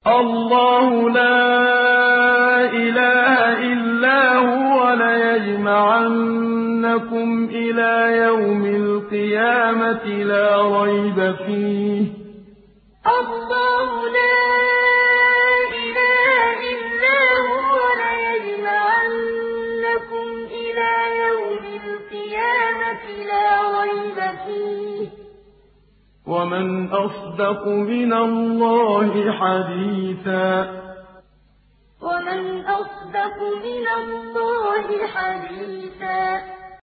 اللَّهُ لَا إِلَٰهَ إِلَّا هُوَ لَيَجْمَعَنَّكُمْ إِلَىٰ يَوْمِ الْقِيَامَةِ لَا رَيْبَ فِيهِ ۗ اللَّهُ لَا إِلَٰهَ إِلَّا هُوَ لَيَجْمَعَنَّكُمْ إِلَىٰ يَوْمِ الْقِيَامَةِ لَا رَيْبَ فِيهِ ۗ وَمَنْ أَصْدَقُ مِنَ اللَّهِ حَدِيثًا وَمَنْ أَصْدَقُ مِنَ اللَّهِ حَدِيثًا